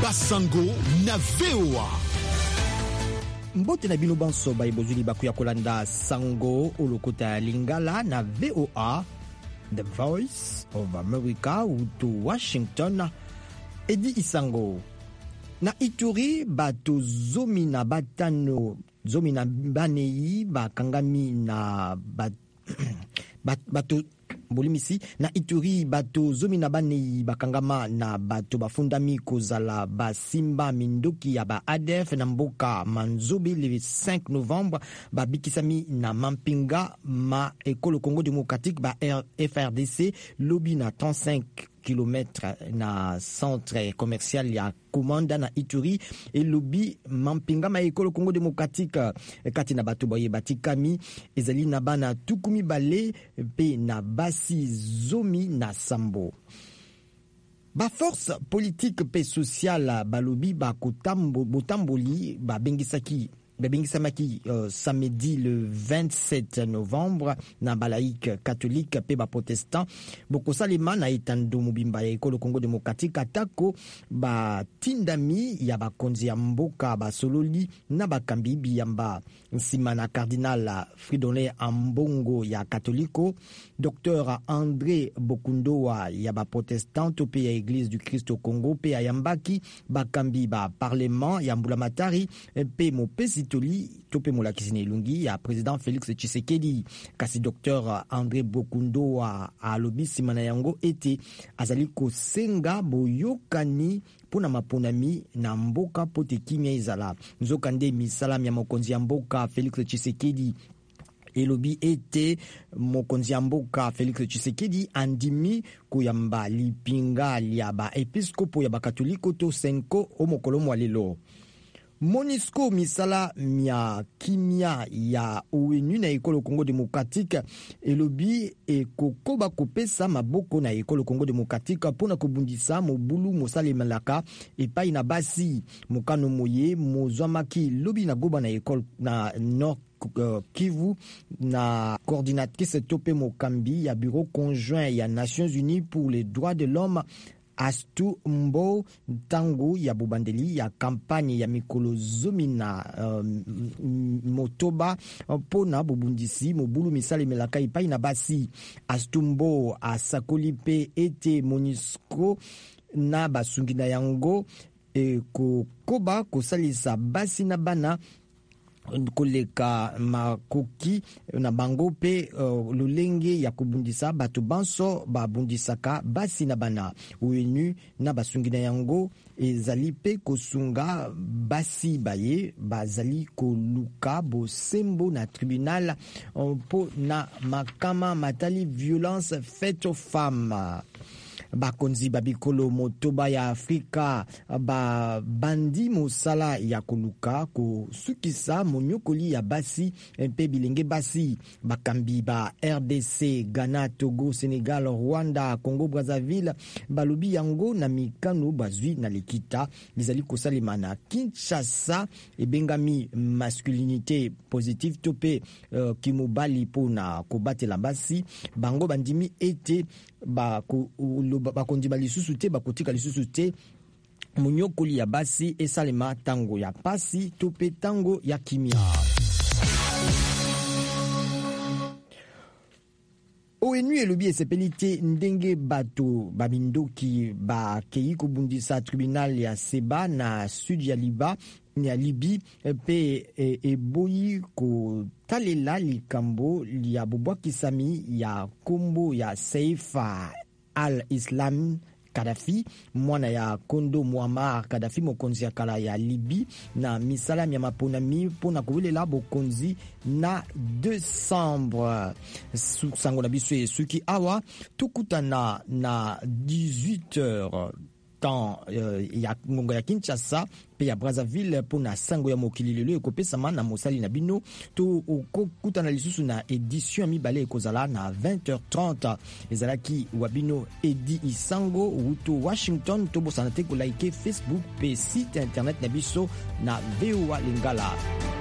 Basango na VOA. Mbote na bino banso baibozuli bakuya kolanda sango olokota ya Lingala na VOA, The Voice of America uto Washington. Edi Isango na Ituri bato zomi na batano zomi na banei bakangami na bato bolimisi na Ituri bato zomi na banei bakangama na bato bafundami kozala basimba mindoki ya ba ADF na mboka Manzobe le 5 novembre babikisami na Mampinga ma ekolo Congo démocratique ba FRDC lobi na 35 km na centre commercial ya Komanda na Ituri et lobi Mampinga ma ekolo Congo démocratique kati na bato boye batikami ezali na bana tukumi bale pe na basi zomi na sambo. Ba force politique pe sociale balobi ba botamboli ba bengisaki samedi le 27 novembre na balaïque catholique pe ba protestant boko salema na itando mobimba ya ekolo Congo démocratique atako ba tindami ya bakonzi ya mboka ba sololi na bakambi biyamba nsima na cardinal Fridolin Ambongo ya katoliko, docteur André Bokundoa ya ba protestant pe ya église du Christ au Congo pe ayambaki bakambi ba parlement ya mbulamatari pe mopesi tope molakisini elungi ya président Félix Tshisekedi. Kasi docteur André Bokundo a lobi simana yango ete azali kosenga boyokani pona maponami na mboka pote kimia izala nzokande misalam ya mokonzi ya mboka Félix Tshisekedi. Elobi ete mokonzi ya mboka Félix Tshisekedi andimi kuyamba lipinga ya ba episkopo ya bakatoliko to senko o mokolo mwa lelo. MONUSCO misala mia kimia ya ONU na ekolo Congo démocratique elobi ekokoba kopesa maboko na ekolo Congo démocratique pona kobundisa mobulu mosalemelaka epai na basi mokano moye mozwamaki lobi na goba na ekolo na Nord Kivu na coordinatrice tope mokambi ya bureau conjoint ya Nations Unies pour les droits de l'homme Astu Mbo Tango ya bubandeli ya kampanye ya mikolo zomi na motoba pona bubundisi mobulu misale melaka ipai na basi. Astu Mbo asakoli pe ete MONUSCO na basungi na yango kokoba kosalisa basi na bana koleka makoki na bango pe lolenge ya kubundisa bato banso babundisaka basi na bana. ONU na basungi na yango ezali pe kosunga basi baye bazali koluka bosembo na tribunal po na makama matali violence faite aux femmes. Bakonzi babikolo motoba ya Afrika ba bandi mosala ya koluka ko sukisa monyokoli ya basi mpe bilenge basi bakambi ba RDC, Ghana, Togo, Senegal, Rwanda, Congo Brazzaville balobi yango na mikano bazwi na likita bizali kosalema na Kinshasa ebengami masculinité positive tope kimobali pona kobatela basi bango bandimi ete bakondi balisusu te bakotika lisusu te monyokoli ya basi esalema tango ya pasi tope tango ya kimia. ONU elobi esepeli te ndenge bato babindoki bakei kobundisa tribunal ya Seba na sud ya Libi pe eboyi kotalela likambo ya bobwakisami ya kombo ya Saif al-Islam Kadhafi mwana ya Kondo Muammar Kadhafi mokonzi ya kala ya Libi na misalam ya maponami pona kowelela bokonzi na Desembre. Sango na biso suki awa tukutana na 18h temps ya ngongo ya Kinshasa pe ya Brazzaville pona sango ya mokili lelo ekopesama na mosali na bino to okokutana lisusu na édition ya mibale ekozala na 20h30 ezalaki wabino Edi Isango uto Washington to bosana te ko like Facebook pe site internet na biso na VOA Lingala.